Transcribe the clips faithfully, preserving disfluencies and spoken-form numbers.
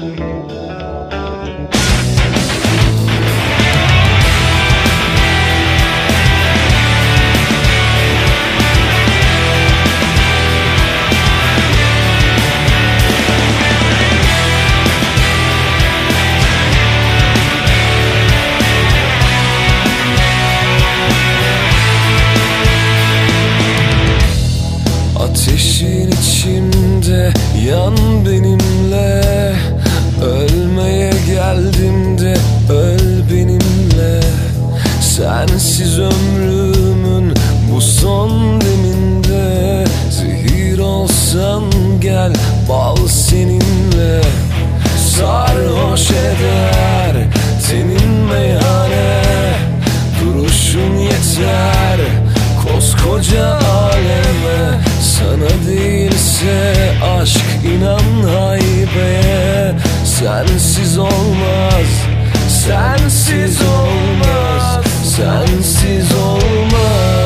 Ateşin içimde yan benimle, ölmeye geldim de öl benimle. Sensiz ömrümün bu son deminde, zehir olsan gel bal seninle. Sarhoş eder tenin meyhane, duruşun yeter koskoca aleme. Sana değilse aşk inan haybeye. Sensiz olmaz, sensiz olmaz, sensiz olmaz.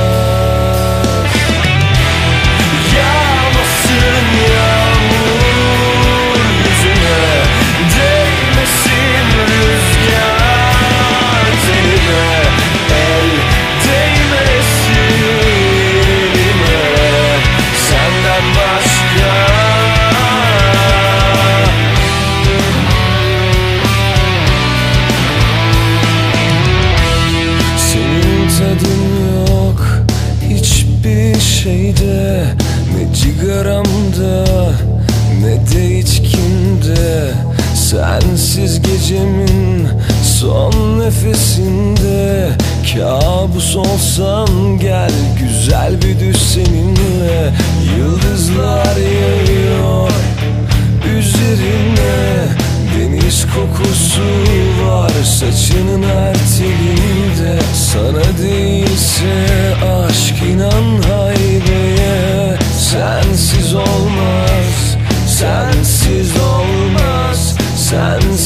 Yağmasın yağmur yüzüne, değmesin rüzgar tenime, el değmesin elime senden başka. Senin tadın yok hiçbir şeyde, ne cigaramda ne de içkimde. Sensiz gecemin son nefesinde, kabus olsan gel güzel bir düş seninle. Yıldızlar yağıyor üzerine, deniz kokusu var saçının her telinde. Sana değilse aşk inan haybeye. Sensiz olmaz, sensiz olmaz, sensiz